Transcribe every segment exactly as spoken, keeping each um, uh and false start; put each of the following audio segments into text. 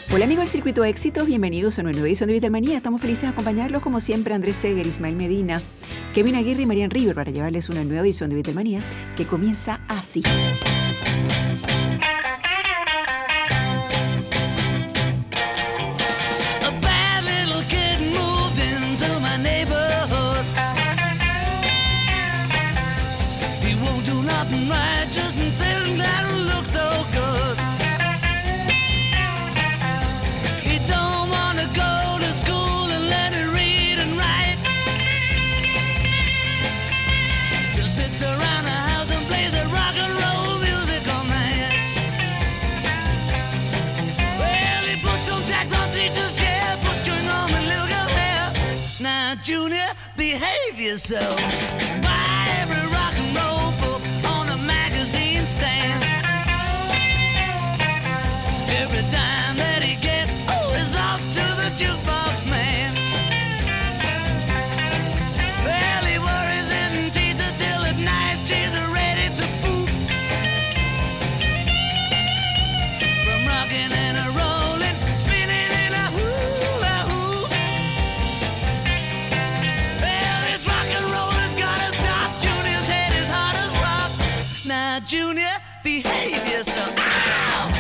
Hola amigos del Circuito Éxitos, bienvenidos a una nueva edición de Beatlemanía. Estamos felices de acompañarlos como siempre Andrés Seger, Ismael Medina, Kevin Aguirre y Marian River para llevarles una nueva edición de Beatlemanía que comienza así. Junior, behave yourself. Buy every rock and roll book on a magazine stand. Every dime that he gets oh, is off to the jukebox man. Well, he worries his teeth until at night she's ready to poop. From rocking and a rolling, spinning in a hula hoop. Junior, behave yourself. Ow!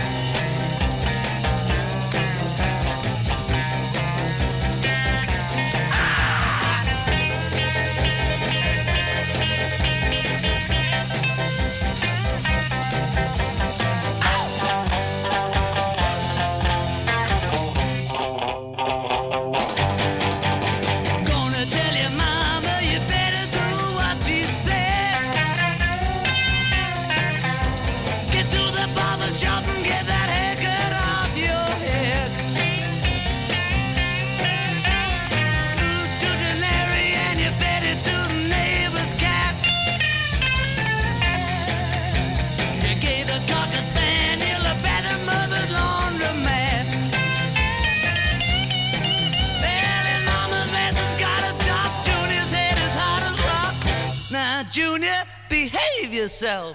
Junior, behave yourself.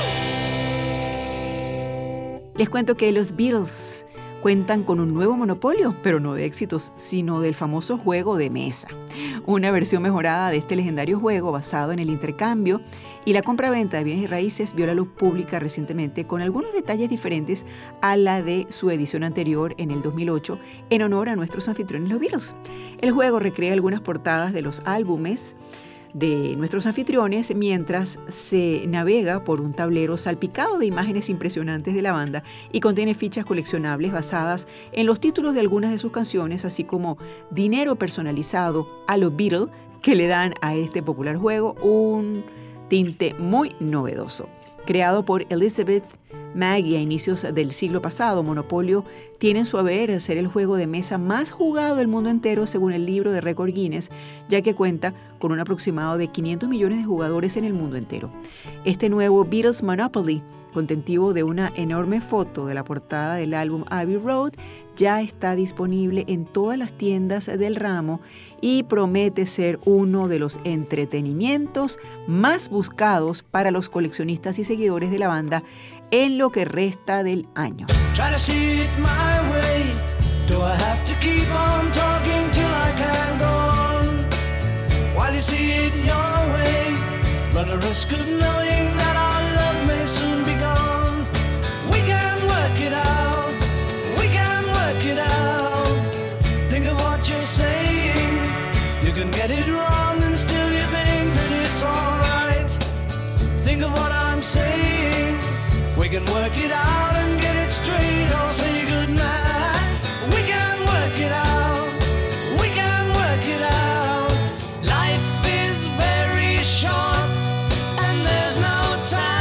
Les cuento que los Beatles cuentan con un nuevo monopolio, pero no de éxitos, sino del famoso juego de mesa. Una versión mejorada de este legendario juego basado en el intercambio y la compraventa de bienes y raíces vio la luz pública recientemente con algunos detalles diferentes a la de su edición anterior en el dos mil ocho en honor a nuestros anfitriones los Beatles. El juego recrea algunas portadas de los álbumes de nuestros anfitriones mientras se navega por un tablero salpicado de imágenes impresionantes de la banda y contiene fichas coleccionables basadas en los títulos de algunas de sus canciones, así como dinero personalizado a los Beatles que le dan a este popular juego un tinte muy novedoso. Creado por Elizabeth Magie a inicios del siglo pasado, Monopolio tiene en su haber ser el juego de mesa más jugado del mundo entero según el libro de récord Guinness, ya que cuenta con un aproximado de quinientos millones de jugadores en el mundo entero. Este nuevo Beatles Monopoly, contentivo de una enorme foto de la portada del álbum Abbey Road, ya está disponible en todas las tiendas del ramo y promete ser uno de los entretenimientos más buscados para los coleccionistas y seguidores de la banda en lo que resta del año. Try to see it my way. Do I have to keep on talking till I can go on? While you see it your way, run the risk of knowing that our love may soon be gone. We can work it out. We can work it out. Think of what you're saying. You can get it wrong and still you think that it's alright. Think of what I'm saying. We can work it out and get it straight or say goodnight. We can work it out. We can work it out. Life is very short and there's no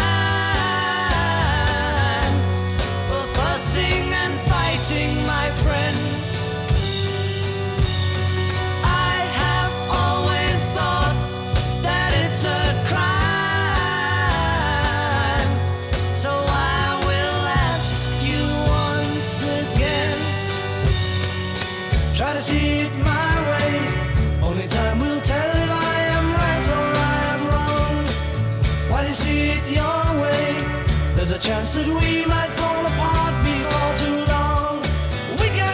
time for fussing and fighting, my friend. I have always thought that it's a crime. So I will ask you once again. Try to see it my way. Only time will tell if I am right or I am wrong. While you see it your way, there's a chance that we might fall apart before too long. We can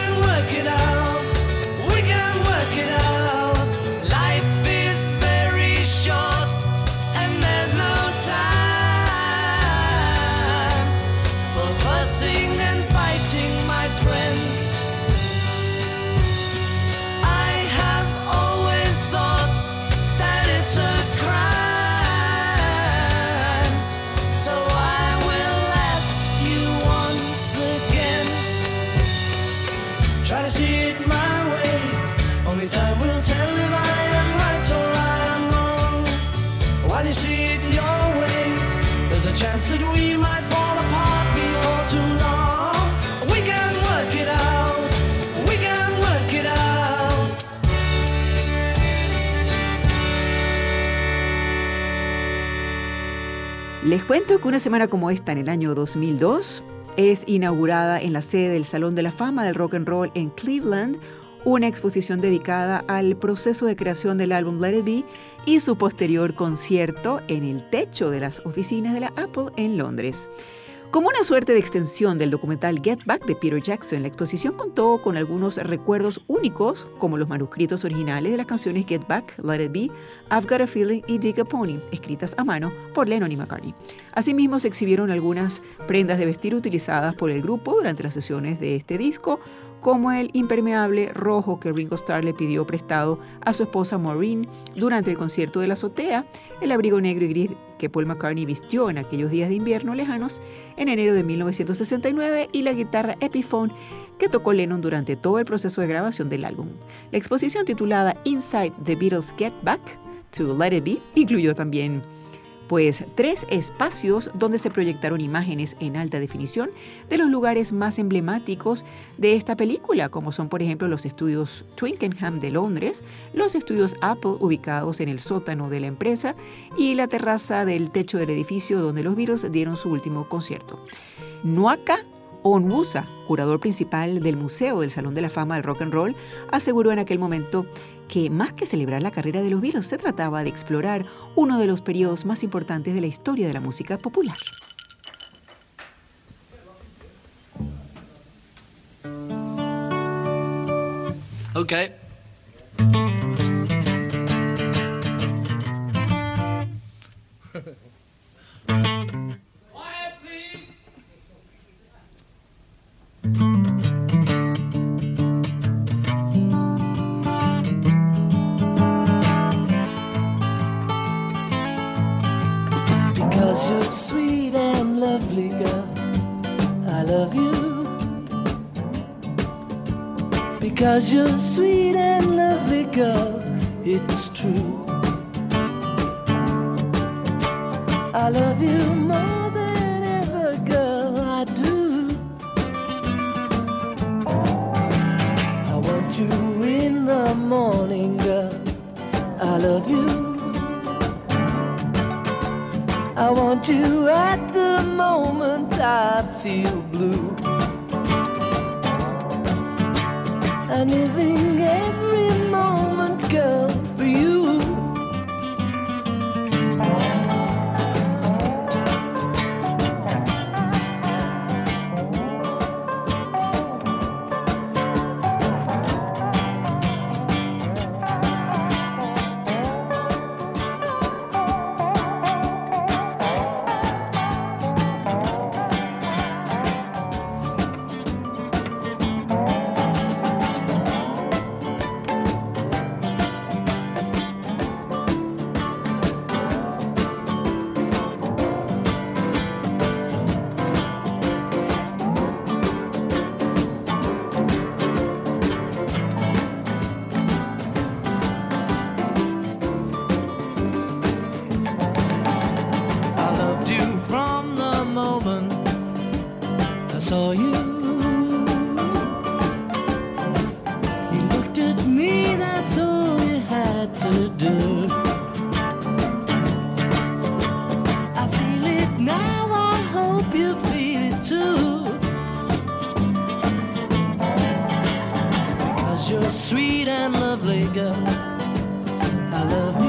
While you see it your way, there's a chance that we might fall apart before too long. We can work it out, we can work it out. Les cuento que una semana como esta, en el año dos mil dos, es inaugurada en la sede del Salón de la Fama del Rock and Roll en Cleveland una exposición dedicada al proceso de creación del álbum Let It Be y su posterior concierto en el techo de las oficinas de la Apple en Londres. Como una suerte de extensión del documental Get Back de Peter Jackson, la exposición contó con algunos recuerdos únicos, como los manuscritos originales de las canciones Get Back, Let It Be, I've Got a Feeling y Dig a Pony, escritas a mano por Lennon y McCartney. Asimismo, se exhibieron algunas prendas de vestir utilizadas por el grupo durante las sesiones de este disco, como el impermeable rojo que Ringo Starr le pidió prestado a su esposa Maureen durante el concierto de la azotea, el abrigo negro y gris que Paul McCartney vistió en aquellos días de invierno lejanos en enero de mil novecientos sesenta y nueve y la guitarra Epiphone que tocó Lennon durante todo el proceso de grabación del álbum. La exposición titulada Inside the Beatles Get Back to Let It Be incluyó también pues tres espacios donde se proyectaron imágenes en alta definición de los lugares más emblemáticos de esta película, como son por ejemplo los estudios Twickenham de Londres, los estudios Apple ubicados en el sótano de la empresa y la terraza del techo del edificio donde los Beatles dieron su último concierto. Nwaka Onwusa, curador principal del Museo del Salón de la Fama del Rock and Roll, aseguró en aquel momento que más que celebrar la carrera de los Beatles se trataba de explorar uno de los periodos más importantes de la historia de la música popular. Okay. Because you're sweet and lovely, girl, I love you. Because you're sweet and lovely, girl, it's true. I love you more than ever, girl, I do. I want you in the morning, girl, I love you. I want you at the moment I feel blue. I'm living every moment, girl, for you. Saw you. You looked at me, that's all you had to do. I feel it now, I hope you feel it too. Because you're sweet and lovely, girl, I love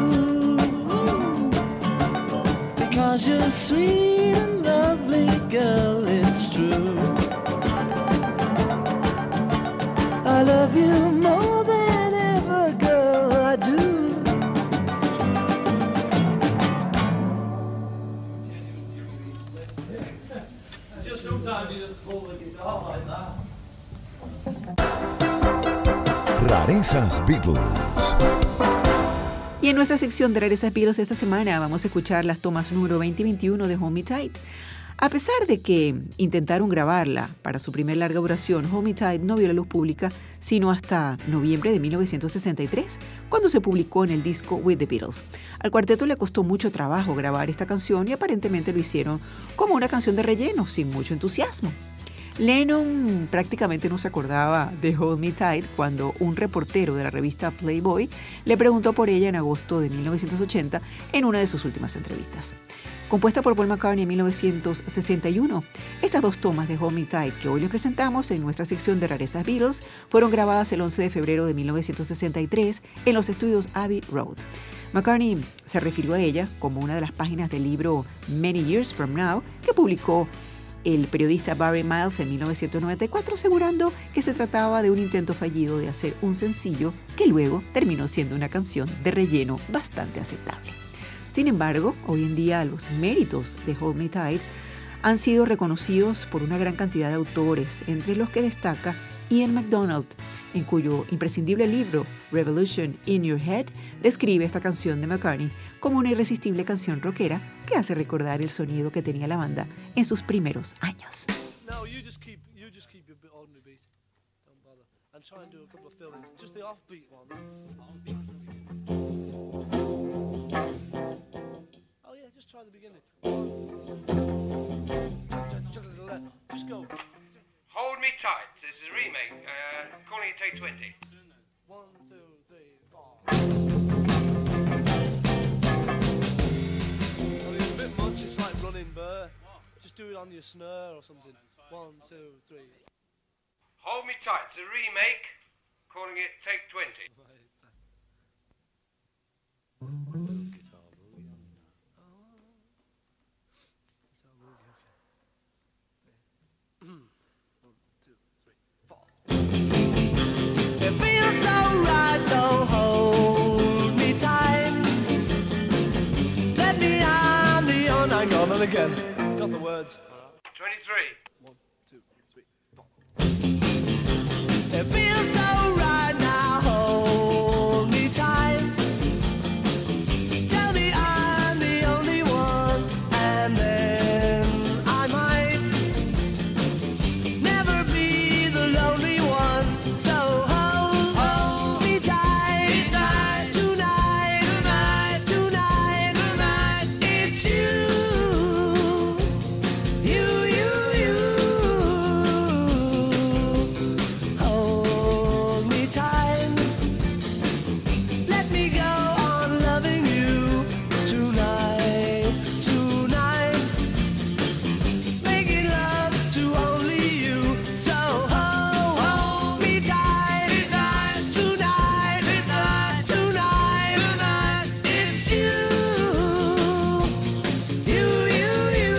you. Because you're sweet and lovely, girl, it's true. I love you more than ever, girl, I do. Just sometimes you just pull the guitar like that. Rarezas Beatles. Y en nuestra sección de Rarezas Beatles esta semana vamos a escuchar las tomas número veinte y veintiuno de Hold Me Tight. A pesar de que intentaron grabarla para su primer larga duración, Hold Me Tight no vio la luz pública sino hasta noviembre de mil novecientos sesenta y tres, cuando se publicó en el disco With the Beatles. Al cuarteto le costó mucho trabajo grabar esta canción y aparentemente lo hicieron como una canción de relleno, sin mucho entusiasmo. Lennon prácticamente no se acordaba de Hold Me Tight cuando un reportero de la revista Playboy le preguntó por ella en agosto de mil novecientos ochenta en una de sus últimas entrevistas. Compuesta por Paul McCartney en mil novecientos sesenta y uno, estas dos tomas de Hold Me Tight que hoy les presentamos en nuestra sección de rarezas Beatles fueron grabadas el once de febrero de mil novecientos sesenta y tres en los estudios Abbey Road. McCartney se refirió a ella como una de las páginas del libro Many Years From Now que publicó el periodista Barry Miles en mil novecientos noventa y cuatro, asegurando que se trataba de un intento fallido de hacer un sencillo que luego terminó siendo una canción de relleno bastante aceptable. Sin embargo, hoy en día los méritos de Hold Me Tight han sido reconocidos por una gran cantidad de autores, entre los que destaca Ian MacDonald, en cuyo imprescindible libro Revolution in Your Head describe esta canción de McCartney como una irresistible canción rockera que hace recordar el sonido que tenía la banda en sus primeros años. No, you just keep, you just keep your bit ordinary beat. Don't bother. And try and do a couple of fill-ins. Just the offbeat one. Oh yeah, just try the beginning. Just go. Hold Me Tight. This is a remake. Uh, calling it Take twenty. One, two, three, four. Well, it's a bit much. It's like running Burr. Just do it on your snare or something. One, two, three. Hold Me Tight. It's a remake. Calling it Take twenty. It feels so right, don't hold me tight. Let me on the on. Hang on, and again. Got the words. twenty-three. One, two, three, four. It feels so right now, hold me tight. Tell me I'm the only one, and then I might never be the lonely one. So hold, hold me tight, me tight. Tonight, tonight, tonight, tonight. It's you, you, you, you. Hold me tight. Let me go on loving you tonight, tonight. Making love to only you. So hold, hold me tight, me tight. Tonight, tonight, tonight, tonight. It's you, you, you, you.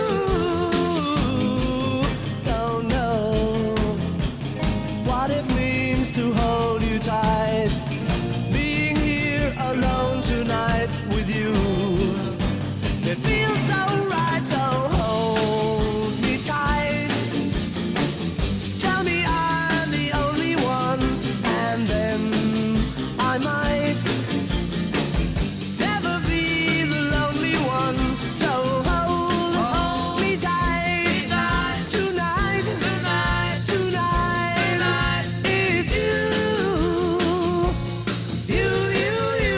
Don't know what it means to hold you tight. Being here alone tonight with you. It feels so right, so hold me tight. Tell me I'm the only one, and then I might never be the lonely one. So hold, hold me tight, tonight, tonight, tonight, tonight. It's you, you, you, you.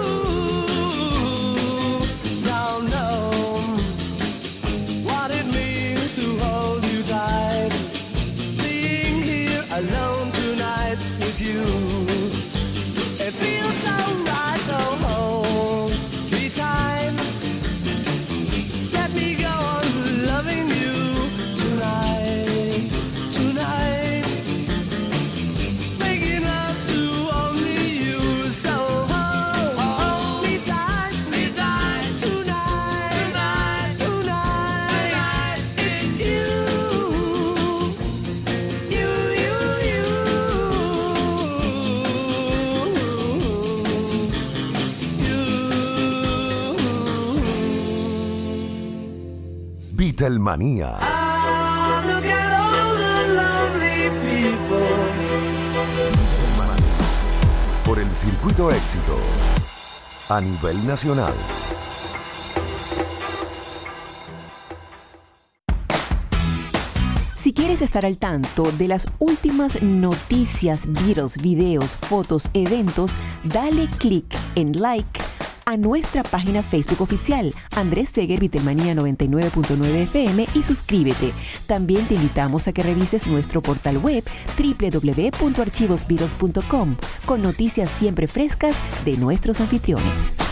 Don't know what it means to hold you tight. Being here alone tonight with you. It feels so right, so hold me tight. Let me go on loving you tonight, tonight. Making love to only you. So hold, hold me tight, me tight. Tonight, tonight, tonight. It's you, you, you, you. Beatlemanía. Ah, look at all the lovely people. Por el Circuito Éxito. A nivel nacional. quieres estar al tanto de las últimas noticias, Beatles, videos, fotos, eventos, dale click en like a nuestra página Facebook oficial, Andrés Seger Beatlemania noventa y nueve punto nueve F M, y suscríbete. También te invitamos a que revises nuestro portal web doble u doble u doble u punto archivos beatles punto com con noticias siempre frescas de nuestros anfitriones.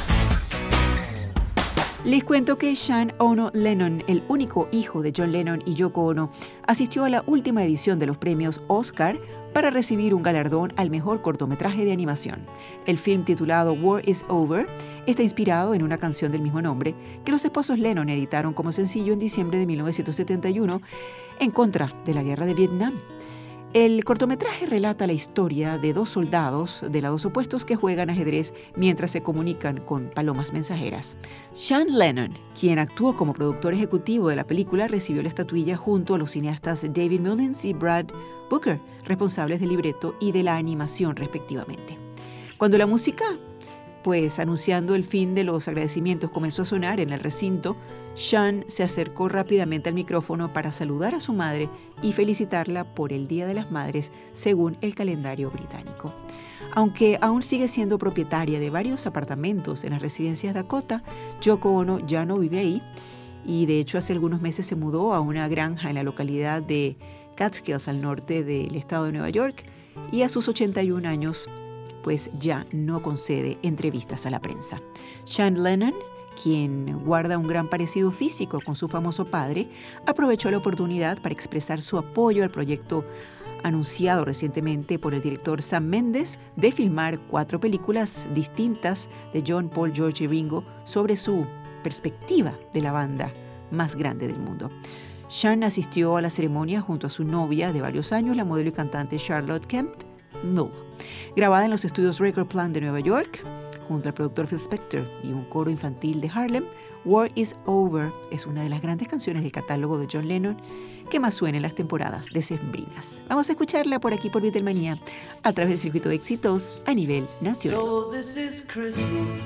Les cuento que Sean Ono Lennon, el único hijo de John Lennon y Yoko Ono, asistió a la última edición de los premios Oscar para recibir un galardón al mejor cortometraje de animación. El film, titulado War is Over, está inspirado en una canción del mismo nombre que los esposos Lennon editaron como sencillo en diciembre de mil novecientos setenta y uno en contra de la guerra de Vietnam. El cortometraje relata la historia de dos soldados de lados opuestos que juegan ajedrez mientras se comunican con palomas mensajeras. Sean Lennon, quien actuó como productor ejecutivo de la película, recibió la estatuilla junto a los cineastas David Mullins y Brad Booker, responsables del libreto y de la animación respectivamente. Cuando la música, pues anunciando el fin de los agradecimientos, comenzó a sonar en el recinto, Sean se acercó rápidamente al micrófono para saludar a su madre y felicitarla por el Día de las Madres según el calendario británico. Aunque aún sigue siendo propietaria de varios apartamentos en las residencias Dakota, Yoko Ono ya no vive ahí y de hecho hace algunos meses se mudó a una granja en la localidad de Catskills al norte del estado de Nueva York, y a sus ochenta y un años pues ya no concede entrevistas a la prensa. Sean Lennon, quien guarda un gran parecido físico con su famoso padre, aprovechó la oportunidad para expresar su apoyo al proyecto anunciado recientemente por el director Sam Mendes de filmar cuatro películas distintas de John, Paul, George y Ringo sobre su perspectiva de la banda más grande del mundo. Sean asistió a la ceremonia junto a su novia de varios años, la modelo y cantante Charlotte Kemp Mull, grabada en los estudios Record Plant de Nueva York, junto al productor Phil Spector y un coro infantil de Harlem. War is Over es una de las grandes canciones del catálogo de John Lennon que más suena en las temporadas decembrinas. Vamos a escucharla por aquí por Beatlemania a través del circuito de éxitos a nivel nacional. So this is Christmas,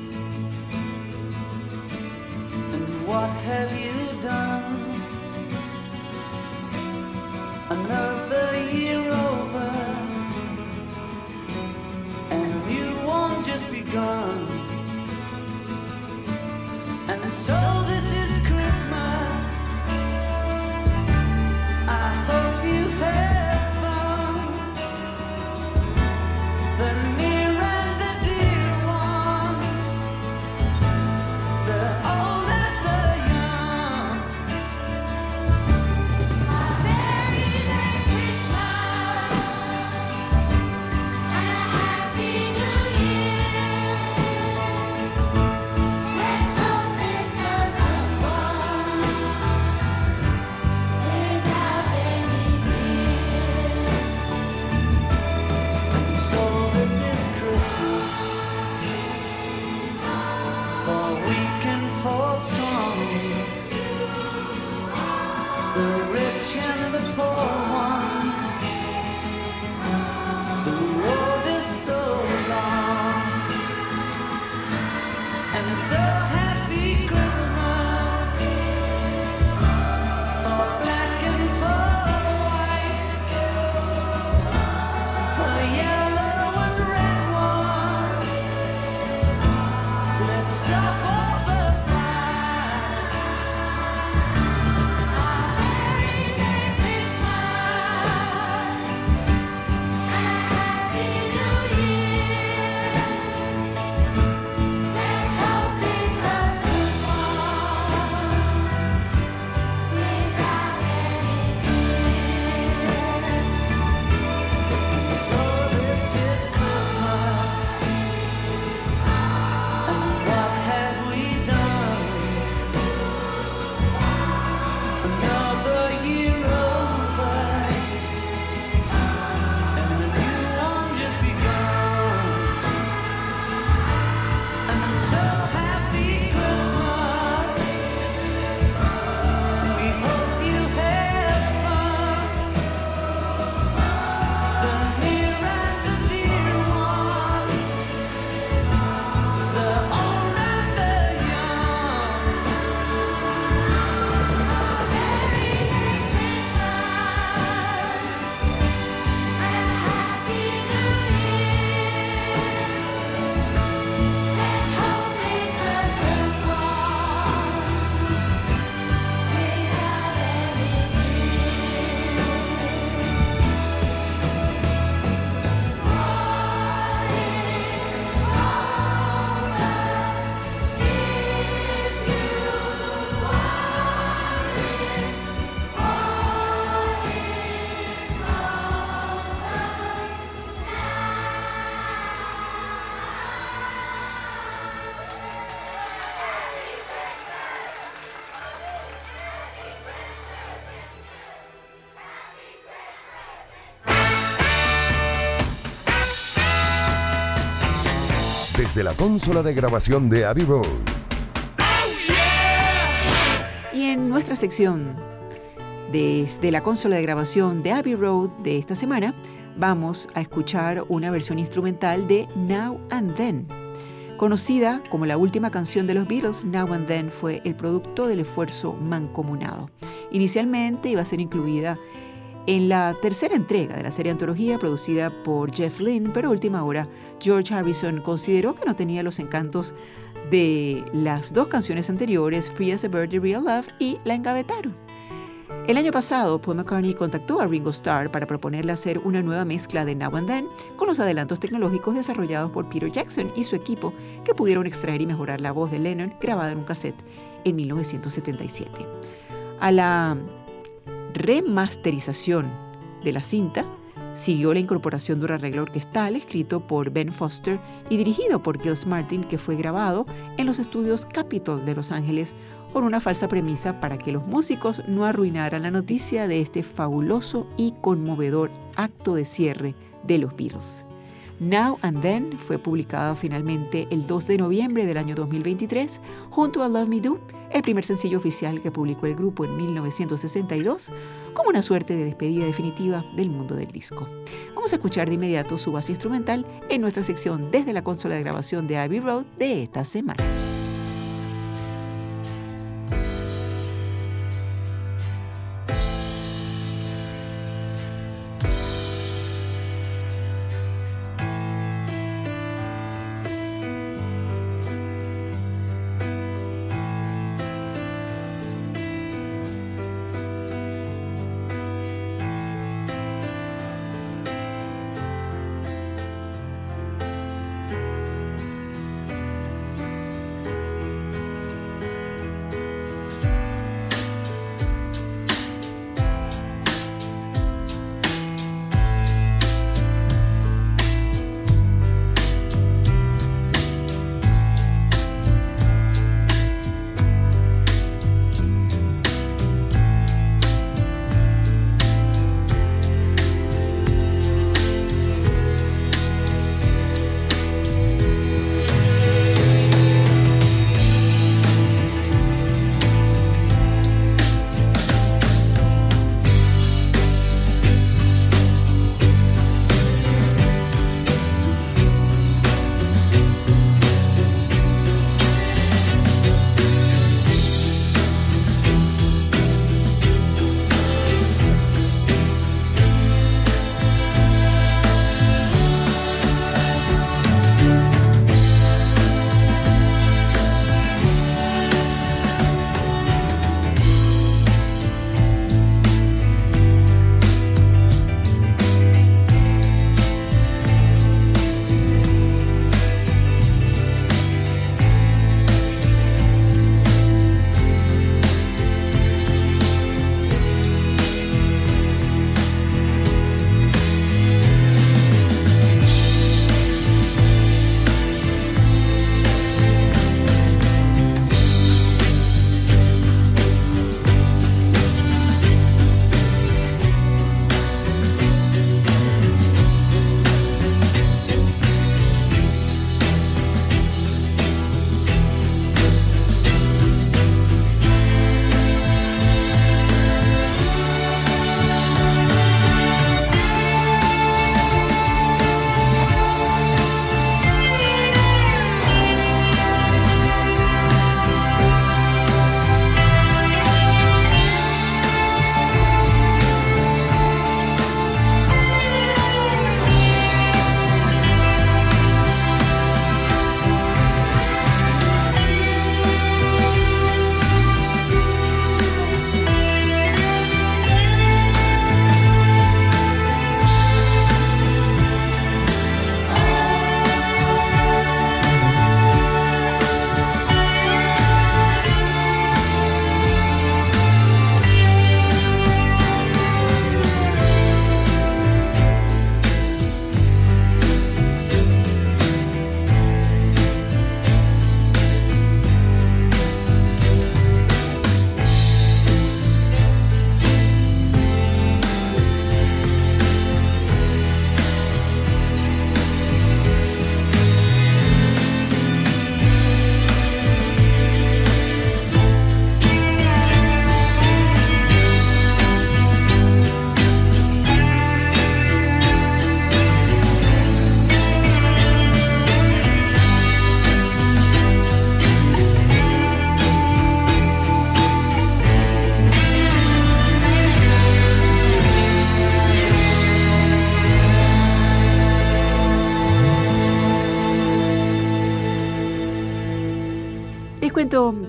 and what have you done? Another year over, and a new one just begun. And so this is Christmas, I hope you have fun. The near and the dear ones, the old and the young. A Merry, Merry Christmas and a Happy New Year. Let's hope it's a good one without any fear. And so this is Christmas, for weak and for strong, the rich and the poor ones. The road is so long, and so happy Christmas for black and for white, for yellow and red ones. Let's stop all the fight. A Merry, Merry Christmas and a Happy New Year. Let's hope it's a desde la consola de grabación de Abbey Road. Y en nuestra sección desde la consola de grabación de Abbey Road de esta semana, vamos a escuchar una versión instrumental de Now and Then. Conocida como la última canción de los Beatles, Now and Then fue el producto del esfuerzo mancomunado. Inicialmente iba a ser incluida en la tercera entrega de la serie antología producida por Jeff Lynne, pero a última hora George Harrison consideró que no tenía los encantos de las dos canciones anteriores, Free as a Bird y Real Love, y la engavetaron. El año pasado, Paul McCartney contactó a Ringo Starr para proponerle hacer una nueva mezcla de Now and Then con los adelantos tecnológicos desarrollados por Peter Jackson y su equipo, que pudieron extraer y mejorar la voz de Lennon grabada en un cassette en mil novecientos setenta y siete. A la remasterización de la cinta siguió la incorporación de un arreglo orquestal escrito por Ben Foster y dirigido por Giles Martin, que fue grabado en los estudios Capitol de Los Ángeles con una falsa premisa para que los músicos no arruinaran la noticia de este fabuloso y conmovedor acto de cierre de los Beatles. Now and Then fue publicado finalmente el dos de noviembre del año dos mil veintitrés junto a Love Me Do, el primer sencillo oficial que publicó el grupo en mil novecientos sesenta y dos, como una suerte de despedida definitiva del mundo del disco. Vamos a escuchar de inmediato su base instrumental en nuestra sección desde la consola de grabación de Abbey Road de esta semana.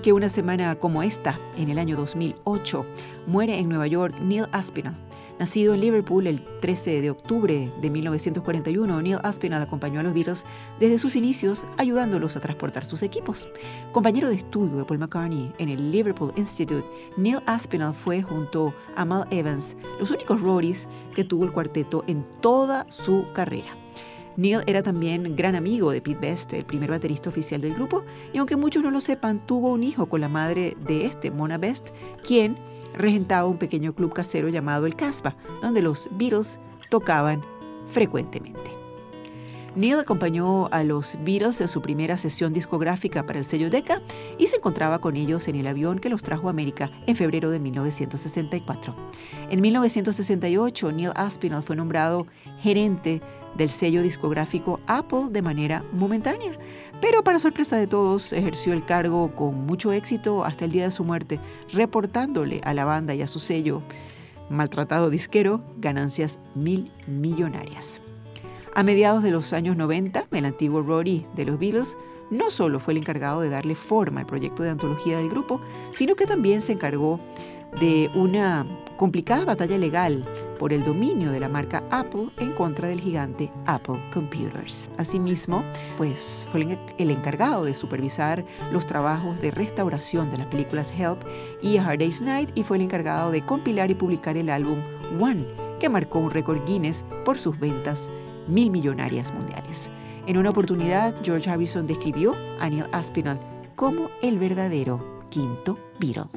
porque una semana como esta, en el año dos mil ocho, muere en Nueva York Neil Aspinall. Nacido en Liverpool el trece de octubre de mil novecientos cuarenta y uno, Neil Aspinall acompañó a los Beatles desde sus inicios, ayudándolos a transportar sus equipos. Compañero de estudio de Paul McCartney en el Liverpool Institute, Neil Aspinall fue, junto a Mal Evans, los únicos roadies que tuvo el cuarteto en toda su carrera. Neil era también gran amigo de Pete Best, el primer baterista oficial del grupo, y aunque muchos no lo sepan, tuvo un hijo con la madre de este, Mona Best, quien regentaba un pequeño club casero llamado el Casbah, donde los Beatles tocaban frecuentemente. Neil acompañó a los Beatles en su primera sesión discográfica para el sello Decca y se encontraba con ellos en el avión que los trajo a América en febrero de mil novecientos sesenta y cuatro. En mil novecientos sesenta y ocho, Neil Aspinall fue nombrado gerente del sello discográfico Apple de manera momentánea, pero para sorpresa de todos ejerció el cargo con mucho éxito hasta el día de su muerte, reportándole a la banda y a su sello maltratado disquero ganancias mil millonarias. A mediados de los años noventa, el antiguo roadie de los Beatles no solo fue el encargado de darle forma al proyecto de antología del grupo, sino que también se encargó de una complicada batalla legal por el dominio de la marca Apple en contra del gigante Apple Computers. Asimismo, pues fue el encargado de supervisar los trabajos de restauración de las películas Help y A Hard Day's Night y fue el encargado de compilar y publicar el álbum One, que marcó un récord Guinness por sus ventas mil millonarias mundiales. En una oportunidad, George Harrison describió a Neil Aspinall como el verdadero quinto Beatle.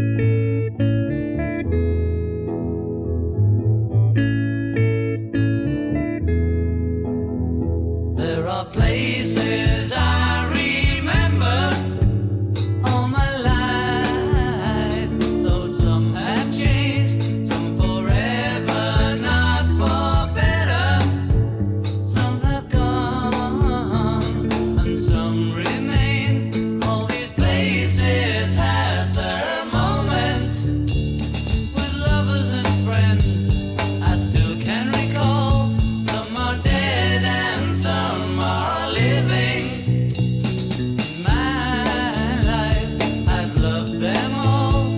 There are places I remember all my life, though some have changed, some forever, not for better. Some have gone and some remain. All these places have their moments with lovers and friends I still can recall. Some are dead and some are living. In my life, I've loved them all.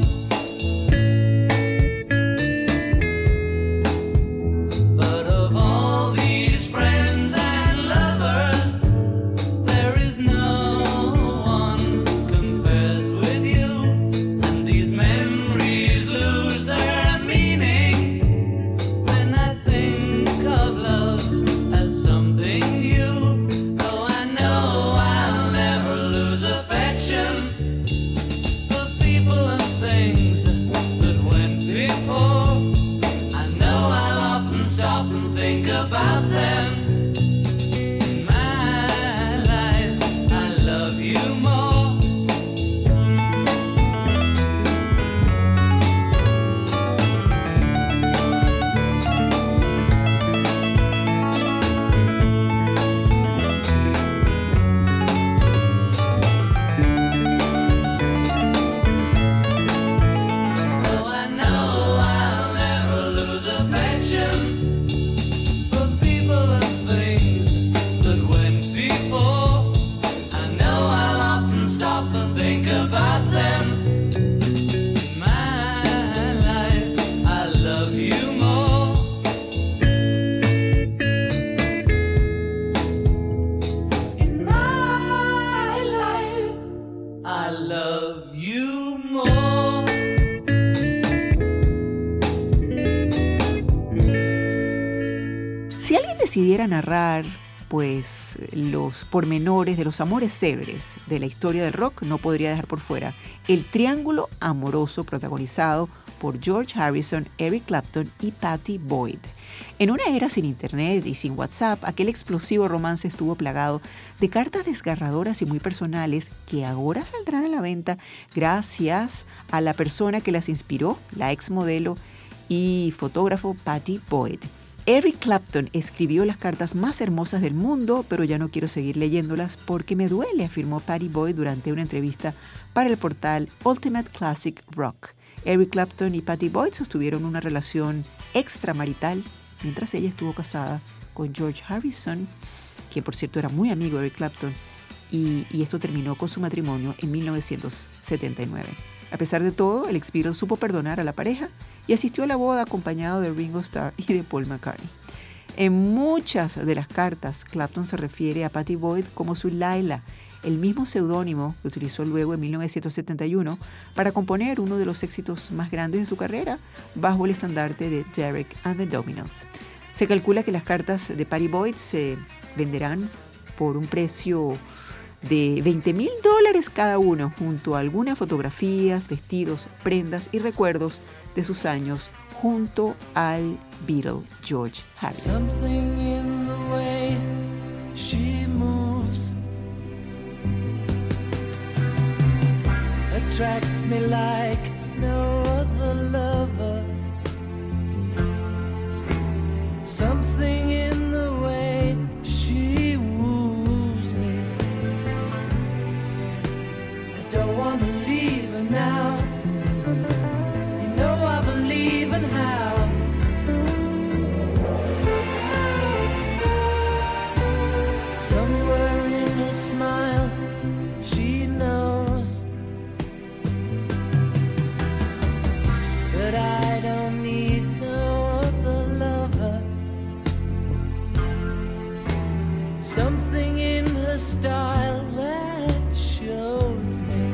But of all these friends and lovers, there is no one compares with you. And these memories lose their meaning when I think of love as something new. Though I know I'll never lose affection for people and things that went before. I know I'll often stop and think about them. In my life, I love you more. Though I know I'll never lose affection for people and things that went before. I know I'll often stop and think about them. In my life, I love you more. In my life, I love you more. Si alguien decidiera narrar, pues, los pormenores de los amores célebres de la historia del rock, no podría dejar por fuera el triángulo amoroso protagonizado por George Harrison, Eric Clapton y Pattie Boyd. En una era sin internet y sin WhatsApp, aquel explosivo romance estuvo plagado de cartas desgarradoras y muy personales que ahora saldrán a la venta gracias a la persona que las inspiró, la exmodelo y fotógrafo Pattie Boyd. Eric Clapton escribió las cartas más hermosas del mundo, pero ya no quiero seguir leyéndolas porque me duele, afirmó Pattie Boyd durante una entrevista para el portal Ultimate Classic Rock. Eric Clapton y Pattie Boyd sostuvieron una relación extramarital mientras ella estuvo casada con George Harrison, quien por cierto era muy amigo de Eric Clapton, y, y esto terminó con su matrimonio en mil novecientos setenta y nueve. A pesar de todo, el ex Beatle supo perdonar a la pareja y asistió a la boda acompañado de Ringo Starr y de Paul McCartney. En muchas de las cartas, Clapton se refiere a Pattie Boyd como su Laila, el mismo seudónimo que utilizó luego en mil novecientos setenta y uno para componer uno de los éxitos más grandes de su carrera bajo el estandarte de Derek and the Dominos. Se calcula que las cartas de Pattie Boyd se venderán por un precio de veinte mil dólares cada uno, junto a algunas fotografías, vestidos, prendas y recuerdos de sus años junto al Beatle George Harrison. Something in the way she moves attracts me like no other lover. Something in the way she woos me. I don't want to leave her now. You know I believe in how. Somewhere in her smile, she knows that I don't need no other lover. Something in her style that shows me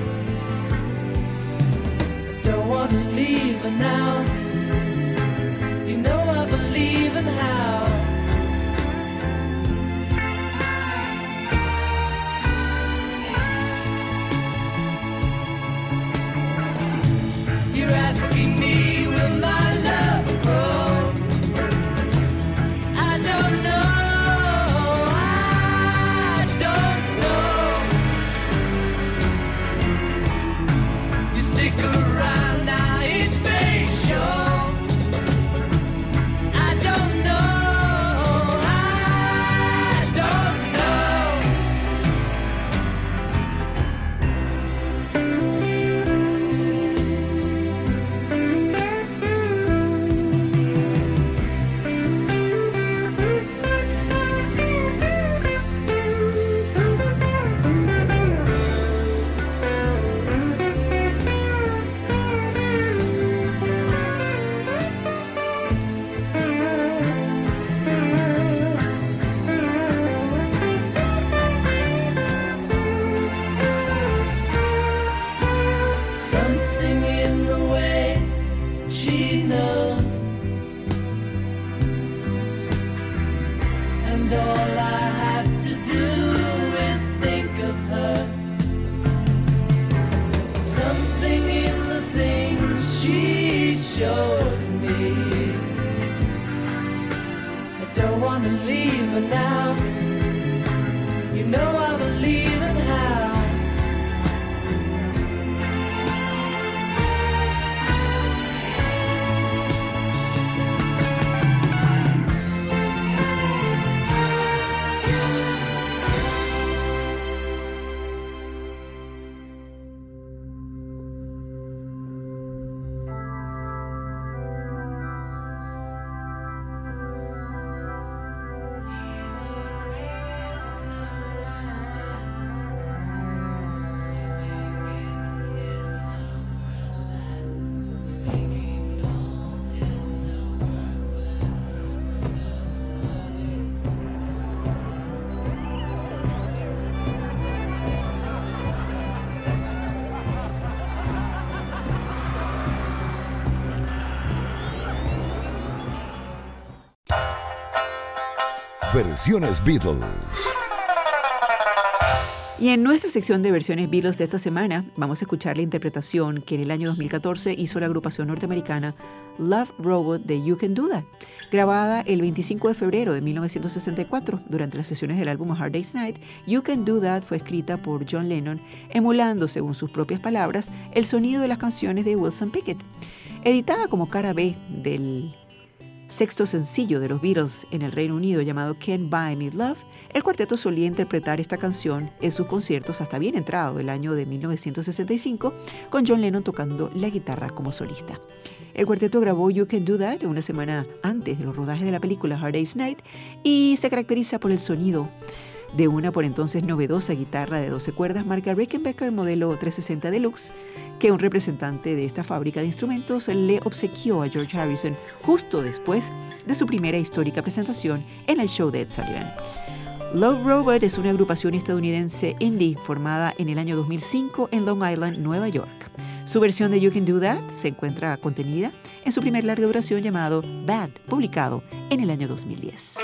I don't want to leave her now. You know I believe in how. You're asking me, will my love grow? I don't know, I don't know. You stick around now, it may show. I don't know, I don't know. Something in the way she knows, and all I have to do is think of her. Something in the things she shows me. I don't want to leave her now. You know I believe in how. Versiones Beatles. Y en nuestra sección de versiones Beatles de esta semana vamos a escuchar la interpretación que en el año dos mil catorce hizo la agrupación norteamericana Love Robot de You Can Do That, grabada el veinticinco de febrero de mil novecientos sesenta y cuatro durante las sesiones del álbum A Hard Day's Night. You Can Do That fue escrita por John Lennon, emulando, según sus propias palabras, el sonido de las canciones de Wilson Pickett. Editada como cara B del sexto sencillo de los Beatles en el Reino Unido llamado Can't Buy Me Love, el cuarteto solía interpretar esta canción en sus conciertos hasta bien entrado el año de mil novecientos sesenta y cinco, con John Lennon tocando la guitarra como solista. El cuarteto grabó You Can Do That una semana antes de los rodajes de la película Hard Day's Night y se caracteriza por el sonido de una por entonces novedosa guitarra de doce cuerdas marca Rickenbacker modelo trescientos sesenta Deluxe, que un representante de esta fábrica de instrumentos le obsequió a George Harrison justo después de su primera histórica presentación en el show de Ed Sullivan. Love Robot es una agrupación estadounidense indie formada en el año dos mil cinco en Long Island, Nueva York. Su versión de You Can Do That se encuentra contenida en su primer larga duración llamado Bad, publicado en el año dos mil diez.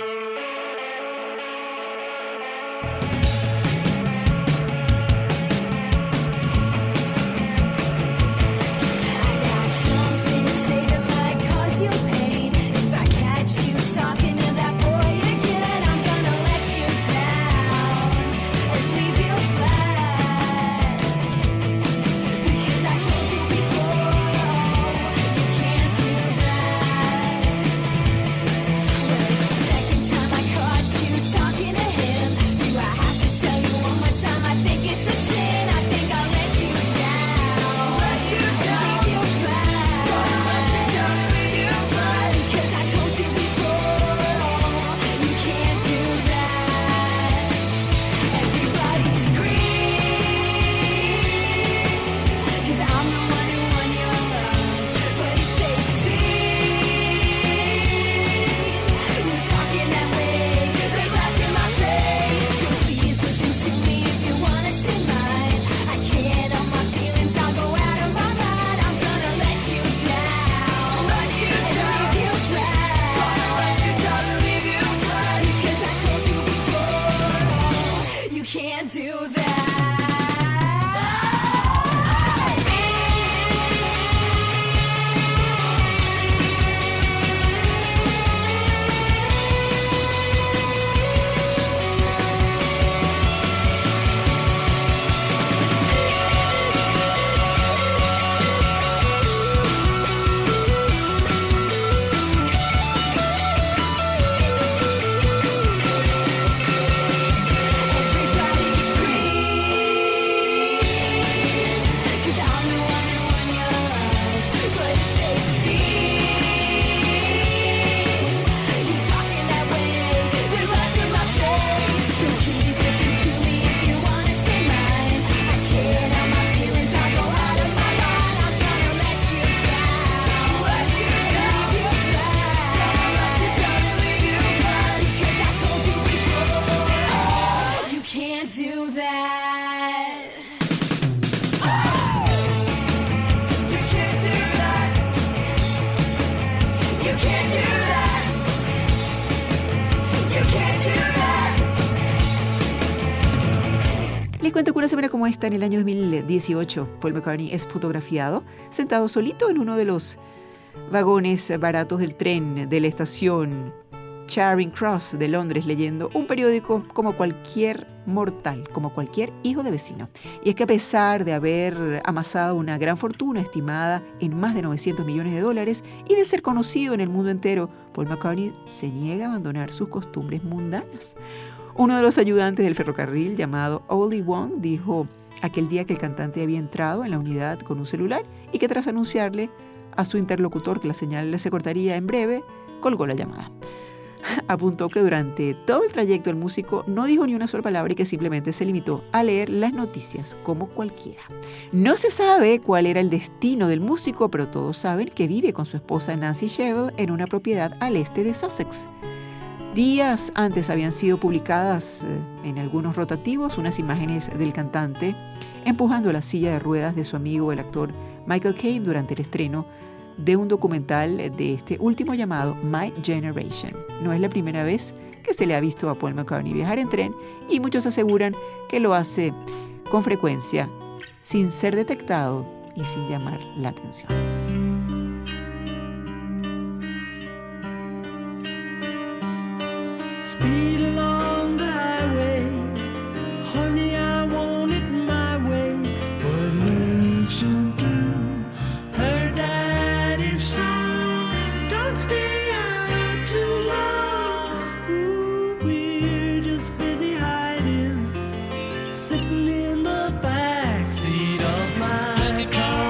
Les cuento que una semana como esta, en el año dos mil dieciocho, Paul McCartney es fotografiado sentado solito en uno de los vagones baratos del tren de la estación Charing Cross de Londres, leyendo un periódico como cualquier mortal, como cualquier hijo de vecino. Y es que a pesar de haber amasado una gran fortuna estimada en más de novecientos millones de dólares y de ser conocido en el mundo entero, Paul McCartney se niega a abandonar sus costumbres mundanas. Uno de los ayudantes del ferrocarril, llamado Oldie Wong, dijo aquel día que el cantante había entrado en la unidad con un celular y que tras anunciarle a su interlocutor que la señal se cortaría en breve, colgó la llamada. Apuntó que durante todo el trayecto el músico no dijo ni una sola palabra y que simplemente se limitó a leer las noticias como cualquiera. No se sabe cuál era el destino del músico, pero todos saben que vive con su esposa Nancy Shevell en una propiedad al este de Sussex. Días antes habían sido publicadas eh, en algunos rotativos unas imágenes del cantante empujando la silla de ruedas de su amigo el actor Michael Caine durante el estreno de un documental de este último llamado My Generation. No es la primera vez que se le ha visto a Paul McCartney viajar en tren y muchos aseguran que lo hace con frecuencia sin ser detectado y sin llamar la atención. Speed along the highway, honey, I want it my way, but love should do her daddy's son. Don't stay out too long. Ooh, we're just busy hiding, sitting in the back seat of my car.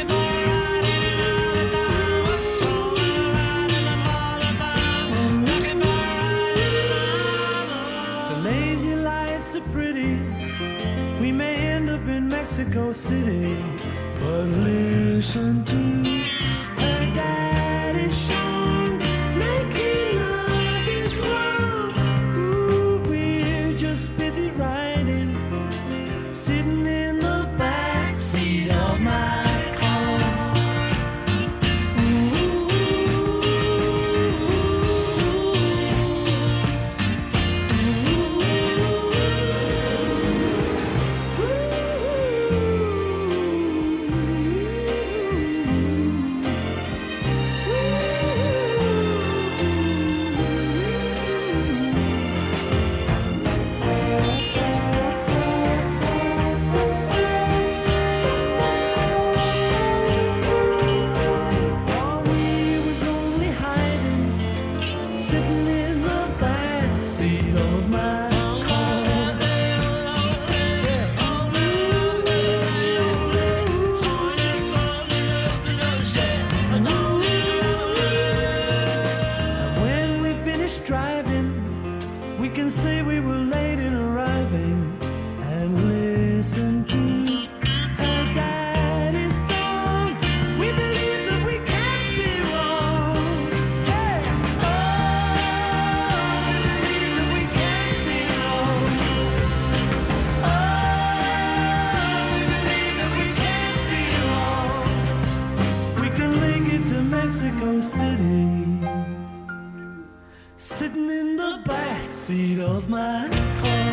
Looking Mexico City, but listen to her daddy's song, making love is wrong. Ooh, we're just busy riding, sitting in the back seat of my car. Say we were late in arriving and listen to her daddy's song. We believe that we can't be wrong. Hey! Oh, we believe that we can't be wrong. Oh, we believe that we can't be wrong. We can make it to Mexico City, sitting in the back seat of my car.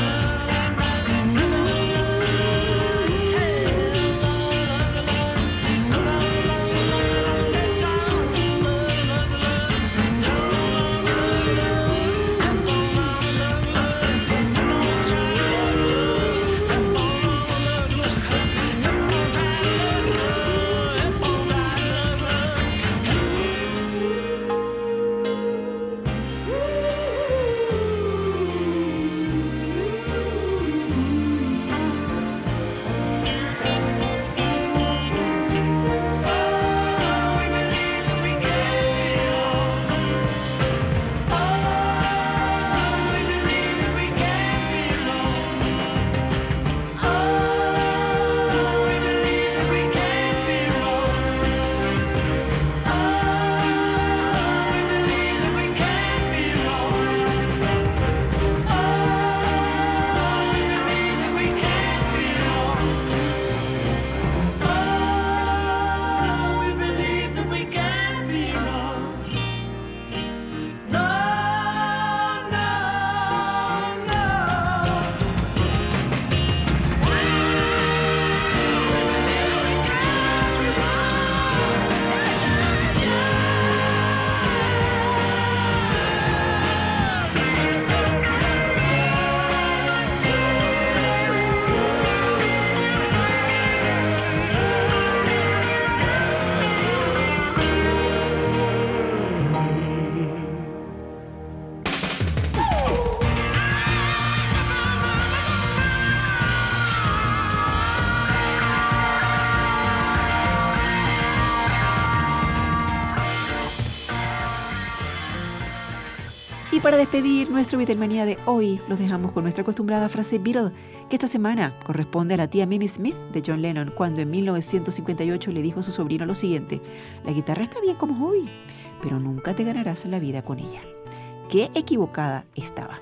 Y para despedir nuestro Beatlemanía de hoy, los dejamos con nuestra acostumbrada frase Beatle, que esta semana corresponde a la tía Mimi Smith de John Lennon, cuando en mil novecientos cincuenta y ocho le dijo a su sobrino lo siguiente: la guitarra está bien como hobby, pero nunca te ganarás la vida con ella. Qué equivocada estaba.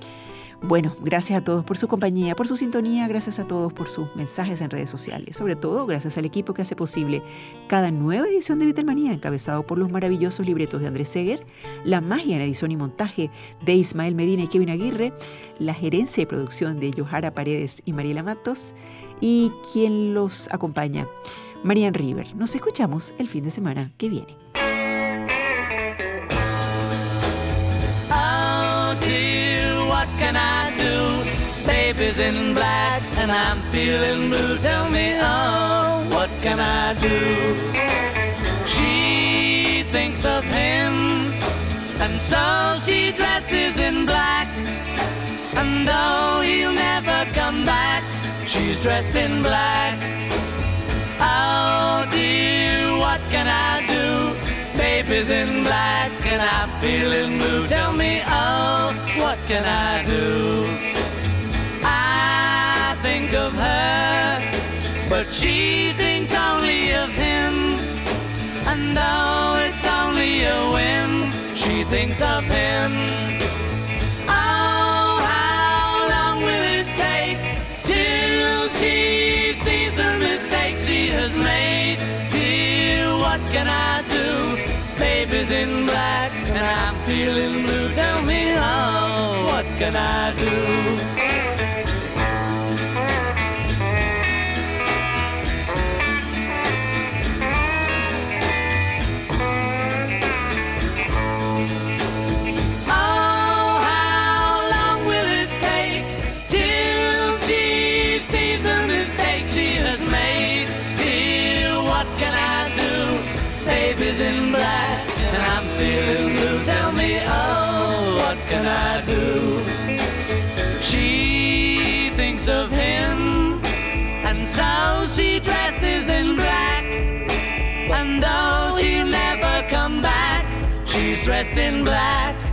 Bueno, gracias a todos por su compañía, por su sintonía, gracias a todos por sus mensajes en redes sociales, sobre todo gracias al equipo que hace posible cada nueva edición de Beatlemanía, encabezado por los maravillosos libretos de Andrés Seger, la magia en edición y montaje de Ismael Medina y Kevin Aguirre, la gerencia de producción de Yohara Paredes y Mariela Matos, y quien los acompaña, Marian River. Nos escuchamos el fin de semana que viene. What can I do? Baby's in black and I'm feeling blue. Tell me, oh, what can I do? She thinks of him and so she dresses in black. And though he'll never come back, she's dressed in black. Oh dear, what can I do? Baby's in black and I'm feeling blue. Tell me, oh, what can I do? I think of her but she thinks only of him. And though it's only a whim, she thinks of him. Oh, how long will it take till she sees the mistake she has made? Dear, what can I do? Baby's in black and I'm feeling blue. Tell me, oh, what can I do? In black and I'm feeling blue. Tell me, oh, what can I do? She thinks of him, and so she dresses in black. And though he'll never come back, she's dressed in black.